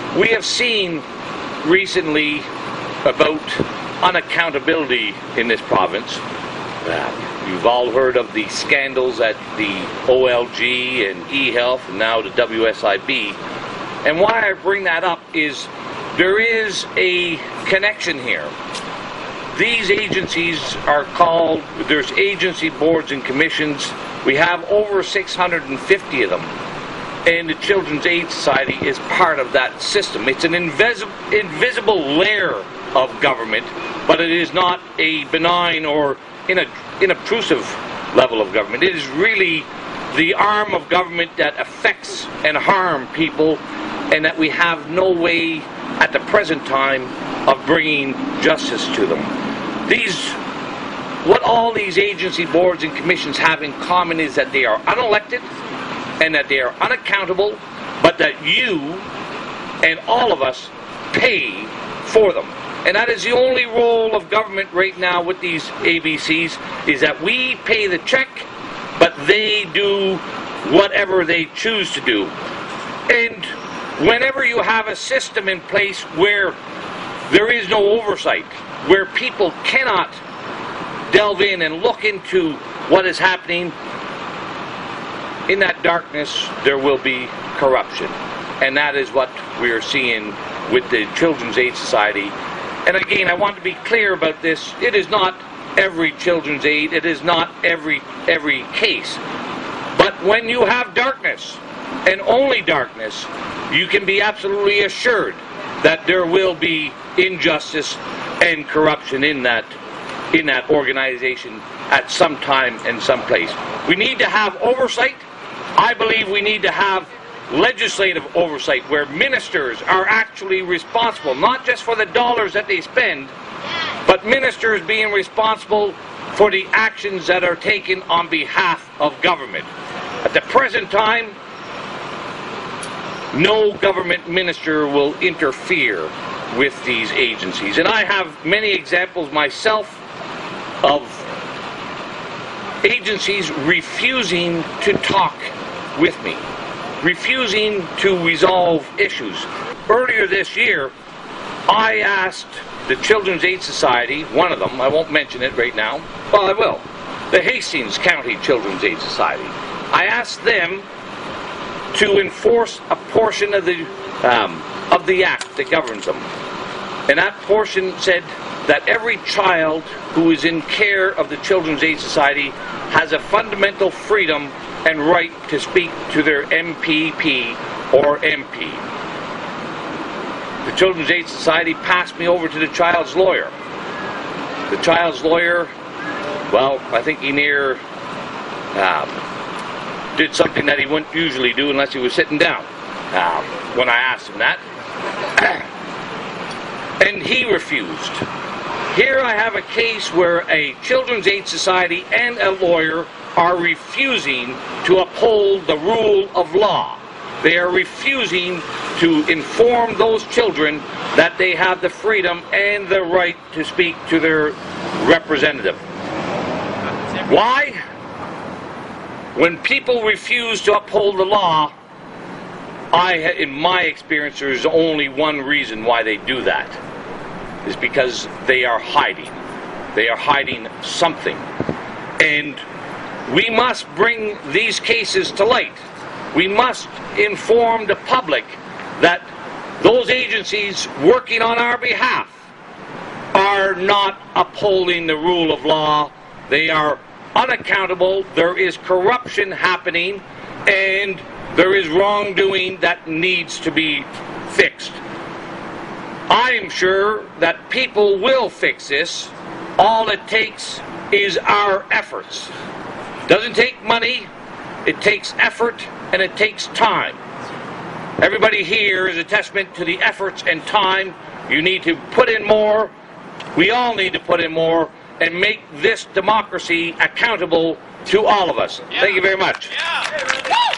We have seen recently about unaccountability in this province. You've all heard of the scandals at the OLG and eHealth and now the WSIB. And why I bring that up is there is a connection here. These agencies are called, there's agency boards and commissions. We have over 650 of them. And the Children's Aid Society is part of that system. It's an invisible layer of government, but it is not a benign or inobtrusive level of government. It is really the arm of government that affects and harms people, and that we have no way at the present time of bringing justice to them. What all these agency boards and commissions have in common is that they are unelected and that they are unaccountable, but that you and all of us pay for them. And that is the only role of government right now with these ABCs, is that we pay the check, but they do whatever they choose to do. And whenever you have a system in place where there is no oversight, where people cannot delve in and look into what is happening, in that darkness there will be corruption. And that is what we are seeing with the Children's Aid Society. And again, I want to be clear about this. It is not every Children's Aid, it is not every case. But when you have darkness, and only darkness, you can be absolutely assured that there will be injustice and corruption in that organization at some time and some place. We need to have oversight. I believe we need to have legislative oversight where ministers are actually responsible, not just for the dollars that they spend, but ministers being responsible for the actions that are taken on behalf of government. At the present time, no government minister will interfere with these agencies. And I have many examples myself of agencies refusing to talk with me, refusing to resolve issues. Earlier this year, I asked the Children's Aid Society, one of them, I won't mention it right now, well I will, the Hastings County Children's Aid Society. I asked them to enforce a portion of the act that governs them. And that portion said that every child who is in care of the Children's Aid Society has a fundamental freedom and right to speak to their MPP or MP. The Children's Aid Society passed me over to the child's lawyer. The child's lawyer, well, I think he did something that he wouldn't usually do unless he was sitting down when I asked him that. And he refused. Here I have a case where a Children's Aid Society and a lawyer are refusing to uphold the rule of law. They are refusing to inform those children that they have the freedom and the right to speak to their representative. Why? When people refuse to uphold the law, in my experience, there's only one reason why they do that. Is because they are hiding. They are hiding something. And we must bring these cases to light. We must inform the public that those agencies working on our behalf are not upholding the rule of law. They are unaccountable. There is corruption happening, and there is wrongdoing that needs to be fixed. I am sure that people will fix this. All it takes is our efforts. It doesn't take money, it takes effort, and it takes time. Everybody here is a testament to the efforts and time. You need to put in more. We all need to put in more and make this democracy accountable to all of us. Yeah. Thank you very much. Yeah.